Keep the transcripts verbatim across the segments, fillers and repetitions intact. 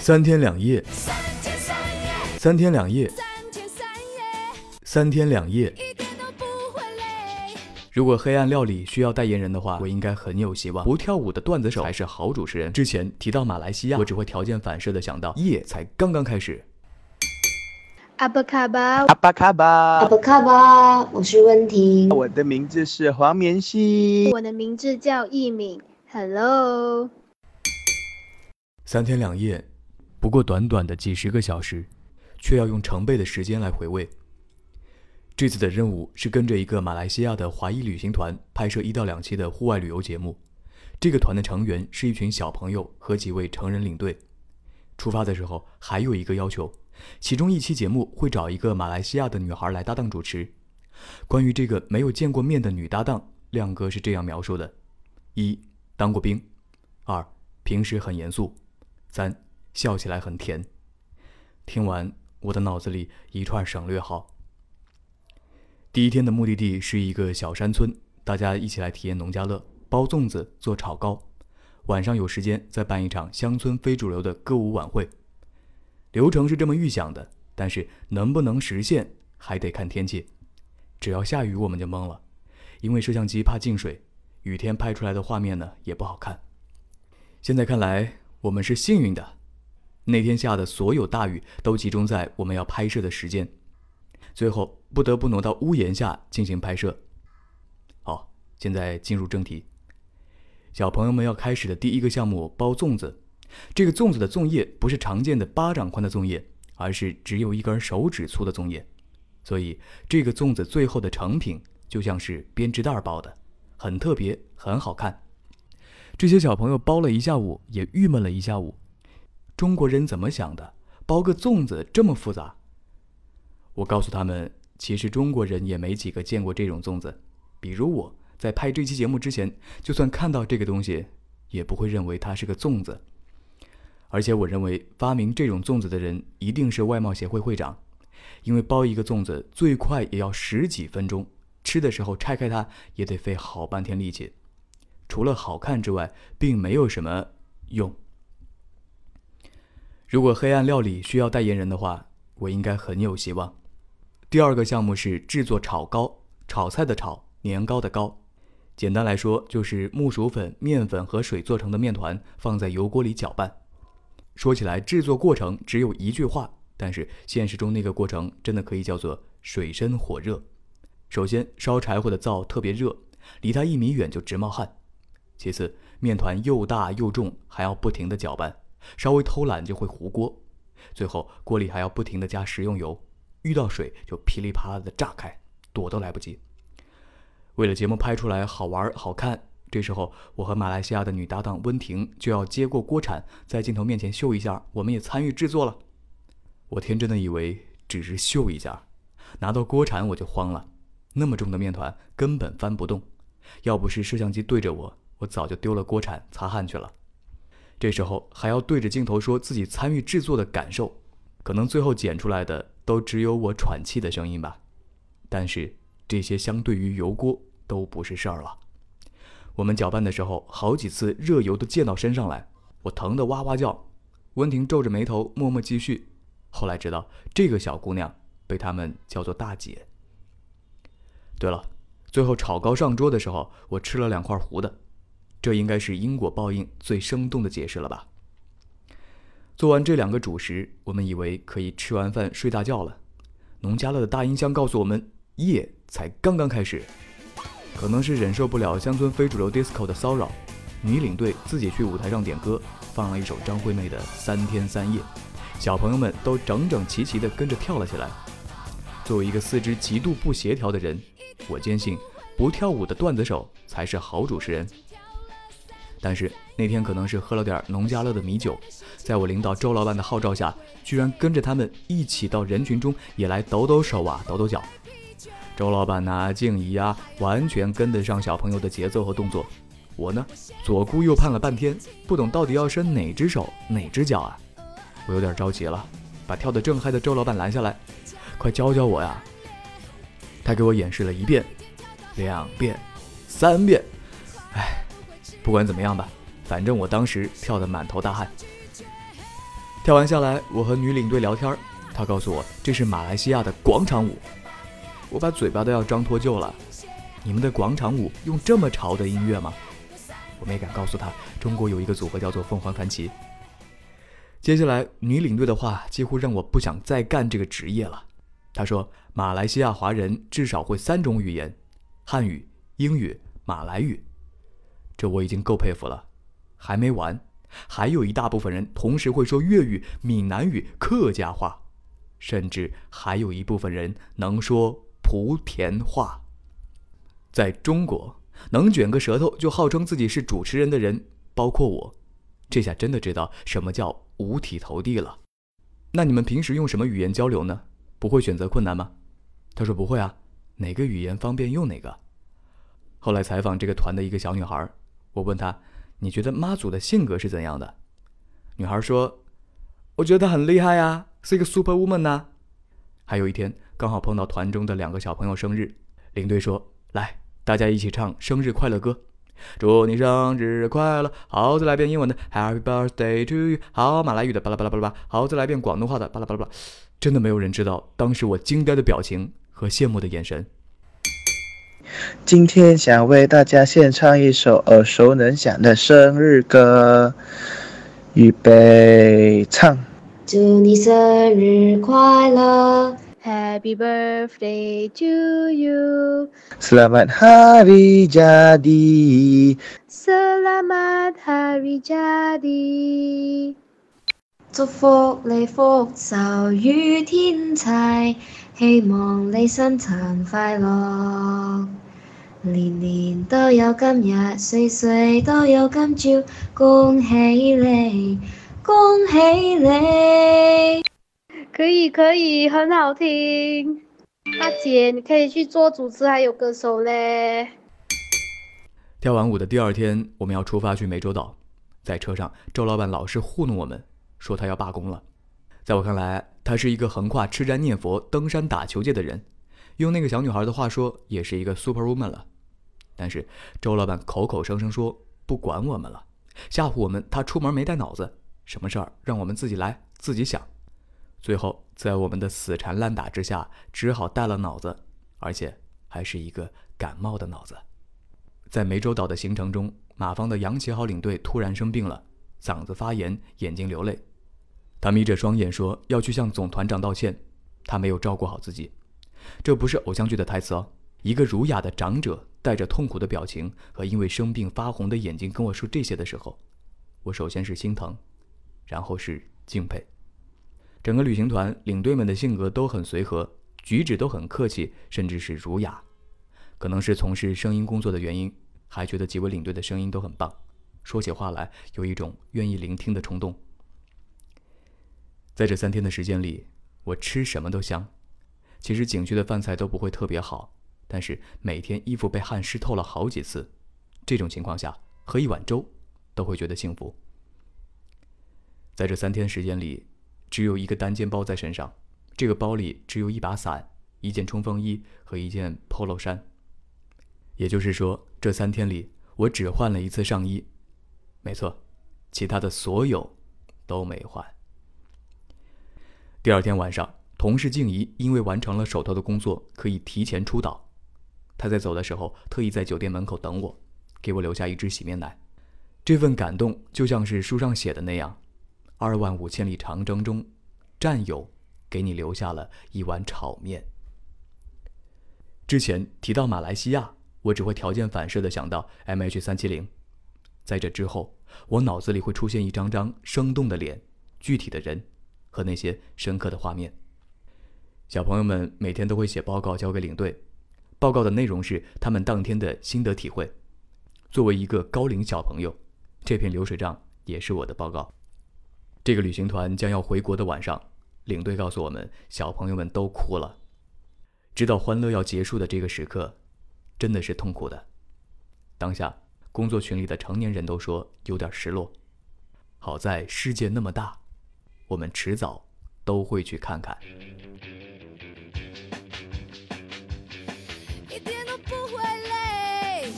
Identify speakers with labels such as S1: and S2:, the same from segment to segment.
S1: 三天两夜，三天两夜，三天两夜。如果黑暗料理需要代言人的话，我应该很有希望。不跳舞的段子手才是好主持人。之前提到马来西亚，我只会条件反射的想到夜才刚刚开始。
S2: 阿巴卡巴，
S3: 阿巴卡巴，
S4: 阿巴卡巴，我是温婷。
S3: 我的名字是黄绵熙。
S2: 我的名字叫易敏。Hello。
S1: 三天两夜，不过短短的几十个小时，却要用成倍的时间来回味。这次的任务是跟着一个马来西亚的华裔旅行团拍摄一到两期的户外旅游节目。这个团的成员是一群小朋友和几位成人领队。出发的时候还有一个要求，其中一期节目会找一个马来西亚的女孩来搭档主持。关于这个没有见过面的女搭档，亮哥是这样描述的：一、当过兵；二、平时很严肃；三、笑起来很甜。听完，我的脑子里一串省略号。第一天的目的地是一个小山村，大家一起来体验农家乐，包粽子，做炒糕。晚上有时间再办一场乡村非主流的歌舞晚会。流程是这么预想的，但是能不能实现还得看天气。只要下雨我们就懵了，因为摄像机怕进水，雨天拍出来的画面呢也不好看。现在看来我们是幸运的，那天下的所有大雨都集中在我们要拍摄的时间，最后不得不挪到屋檐下进行拍摄。好，现在进入正题。小朋友们要开始的第一个项目包粽子。这个粽子的粽叶不是常见的巴掌宽的粽叶，而是只有一根手指粗的粽叶，所以这个粽子最后的成品就像是编织袋包的，很特别，很好看。这些小朋友包了一下午，也郁闷了一下午。中国人怎么想的？包个粽子这么复杂？我告诉他们，其实中国人也没几个见过这种粽子。比如我在拍这期节目之前，就算看到这个东西，也不会认为它是个粽子。而且我认为发明这种粽子的人一定是外贸协会会长，因为包一个粽子最快也要十几分钟，吃的时候拆开它也得费好半天力气。除了好看之外，并没有什么用。如果黑暗料理需要代言人的话，我应该很有希望。第二个项目是制作炒糕，炒菜的炒，年糕的糕。简单来说，就是木薯粉、面粉和水做成的面团放在油锅里搅拌。说起来制作过程只有一句话，但是现实中那个过程真的可以叫做水深火热。首先，烧柴火的灶特别热，离它一米远就直冒汗。其次，面团又大又重，还要不停地搅拌，稍微偷懒就会糊锅。最后，锅里还要不停地加食用油，遇到水就噼里啪啦的炸开，躲都来不及。为了节目拍出来好玩好看，这时候我和马来西亚的女搭档温婷就要接过锅铲，在镜头面前秀一下我们也参与制作了。我天真的以为只是秀一下，拿到锅铲我就慌了，那么重的面团根本翻不动，要不是摄像机对着我，我早就丢了锅铲擦汗去了。这时候还要对着镜头说自己参与制作的感受，可能最后剪出来的都只有我喘气的声音吧。但是这些相对于油锅都不是事儿了。我们搅拌的时候，好几次热油都溅到身上来，我疼得哇哇叫。温婷皱着眉头默默继续。后来知道这个小姑娘被他们叫做大姐。对了，最后炒糕上桌的时候，我吃了两块糊的，这应该是因果报应最生动的解释了吧。做完这两个主食，我们以为可以吃完饭睡大觉了。农家乐的大音箱告诉我们，夜才刚刚开始。可能是忍受不了乡村非主流 disco 的骚扰，女领队自己去舞台上点歌，放了一首张惠妹的《三天三夜》，小朋友们都整整齐齐地跟着跳了起来。作为一个四肢极度不协调的人，我坚信不跳舞的段子手才是好主持人。但是那天可能是喝了点农家乐的米酒，在我领导周老板的号召下，居然跟着他们一起到人群中也来抖抖手啊，抖抖脚。周老板拿静怡啊，完全跟得上小朋友的节奏和动作。我呢，左顾右盼了半天，不懂到底要伸哪只手哪只脚啊。我有点着急了，把跳得正嗨的周老板拦下来，快教教我呀。他给我演示了一遍、两遍、三遍。哎，不管怎么样吧，反正我当时跳得满头大汗。 跳完下来，我和女领队聊天，她告诉我这是马来西亚的广场舞。我把嘴巴都要张脱臼了，你们的广场舞用这么潮的音乐吗？我没敢告诉她，中国有一个组合叫做凤凰传奇。接下来女领队的话几乎让我不想再干这个职业了。她说马来西亚华人至少会三种语言，汉语、英语、马来语。这我已经够佩服了，还没完，还有一大部分人同时会说粤语、闽南语、客家话，甚至还有一部分人能说莆田话。在中国，能卷个舌头就号称自己是主持人的人，包括我，这下真的知道什么叫五体投地了。那你们平时用什么语言交流呢？不会选择困难吗？他说不会啊，哪个语言方便用哪个。后来采访这个团的一个小女孩，我问她，你觉得妈祖的性格是怎样的？女孩说，我觉得很厉害啊，是一个 super woman 啊。还有一天刚好碰到团中的两个小朋友生日，领队说，来，大家一起唱生日快乐歌，祝你生日快乐。好，再来遍英文的 Happy birthday to you。 好，马来语的巴拉巴拉巴拉巴拉。好，再来遍广东话的巴拉巴拉巴拉。真的没有人知道当时我惊呆的表情和羡慕的眼神。
S3: 今天想为大家献唱一首耳熟能详的生日歌，预备唱。
S4: 祝你生日快乐，
S2: Happy birthday to you.
S3: Selamat Hari Jadi.
S2: Selamat Hari Jadi.
S4: 祝福你福壽與天齊，希望你生辰快樂，年年都有今日，歲歲都有今朝，恭喜你，恭喜你。
S2: 可以可以，很好听。大姐，你可以去做主持还有歌手嘞。
S1: 跳完舞的第二天，我们要出发去湄洲岛。在车上，周老板老是糊弄我们，说他要罢工了。在我看来，他是一个横跨吃斋念佛、登山打球界的人，用那个小女孩的话说，也是一个 super woman 了。但是周老板口口声声说不管我们了，吓唬我们他出门没带脑子，什么事儿让我们自己来自己想。最后在我们的死缠烂打之下，只好带了脑子，而且还是一个感冒的脑子。在湄洲岛的行程中，马方的杨启豪领队突然生病了，嗓子发炎，眼睛流泪。他眯着双眼说要去向总团长道歉，他没有照顾好自己。这不是偶像剧的台词哦，一个儒雅的长者带着痛苦的表情和因为生病发红的眼睛跟我说这些的时候，我首先是心疼，然后是敬佩。整个旅行团领队们的性格都很随和，举止都很客气，甚至是儒雅。可能是从事声音工作的原因，还觉得几位领队的声音都很棒，说起话来有一种愿意聆听的冲动。在这三天的时间里，我吃什么都香。其实景区的饭菜都不会特别好，但是每天衣服被汗湿透了好几次，这种情况下喝一碗粥都会觉得幸福。在这三天时间里，只有一个单肩包在身上，这个包里只有一把伞、一件冲锋衣和一件 polo 衫。也就是说，这三天里我只换了一次上衣，没错，其他的所有都没换。第二天晚上，同事静怡因为完成了手头的工作，可以提前出岛。她在走的时候特意在酒店门口等我，给我留下一支洗面奶。这份感动就像是书上写的那样，二万五千里长征中，战友给你留下了一碗炒面。之前提到马来西亚，我只会条件反射地想到 M H 三七零。在这之后，我脑子里会出现一张张生动的脸、具体的人和那些深刻的画面。小朋友们每天都会写报告交给领队，报告的内容是他们当天的心得体会。作为一个高龄小朋友，这篇流水账也是我的报告。这个旅行团将要回国的晚上，领队告诉我们，小朋友们都哭了。知道欢乐要结束的这个时刻，真的是痛苦的。当下工作群里的成年人都说有点失落。好在世界那么大，我们迟早都会去看看。
S5: 一点都不会累。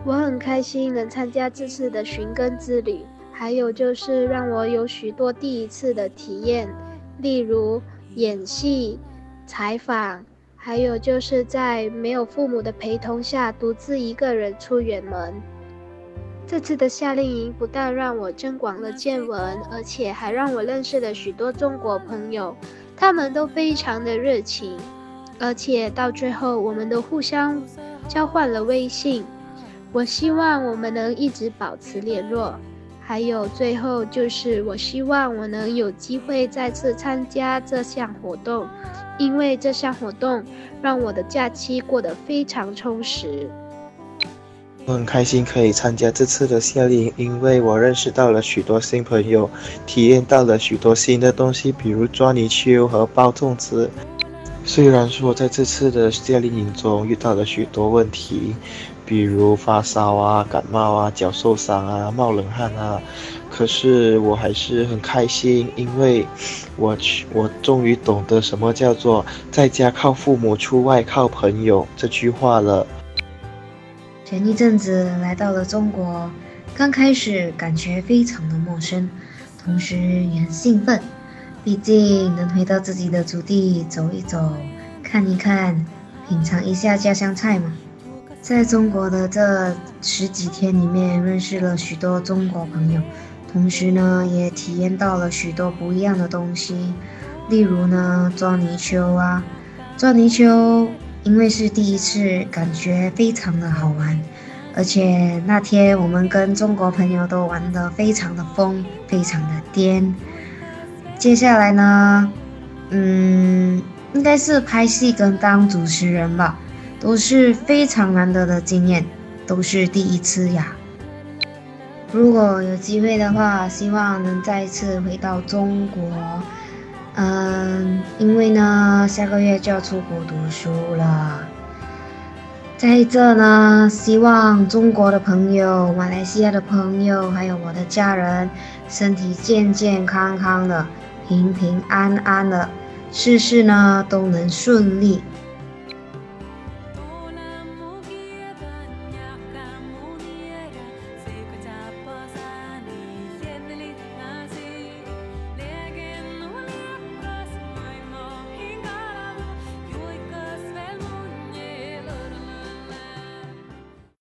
S2: 我很开心能参加这次的寻根之旅，还有就是让我有许多第一次的体验，例如演戏、采访，还有就是在没有父母的陪同下独自一个人出远门。这次的夏令营不但让我增广了见闻，而且还让我认识了许多中国朋友，他们都非常的热情，而且到最后我们都互相交换了微信。我希望我们能一直保持联络，还有最后就是我希望我能有机会再次参加这项活动，因为这项活动让我的假期过得非常充实。
S3: 我很开心可以参加这次的夏令营，因为我认识到了许多新朋友，体验到了许多新的东西，比如抓泥鳅和包粽子。虽然说在这次的夏令营中遇到了许多问题，比如发烧啊、感冒啊、脚受伤啊、冒冷汗啊，可是我还是很开心，因为我我终于懂得什么叫做在家靠父母，出外靠朋友这句话了。
S4: 前一阵子来到了中国，刚开始感觉非常的陌生，同时也很兴奋，毕竟能回到自己的祖地走一走，看一看，品尝一下家乡菜嘛。在中国的这十几天里面，认识了许多中国朋友，同时呢，也体验到了许多不一样的东西，例如呢，抓泥鳅啊，抓泥鳅。因为是第一次，感觉非常的好玩，而且那天我们跟中国朋友都玩得非常的疯，非常的癫。接下来呢，嗯，应该是拍戏跟当主持人吧，都是非常难得的经验，都是第一次呀。如果有机会的话，希望能再一次回到中国。嗯，因为呢，下个月就要出国读书了。在这呢，希望中国的朋友、马来西亚的朋友，还有我的家人，身体健健康康的，平平安安的，事事呢都能顺利。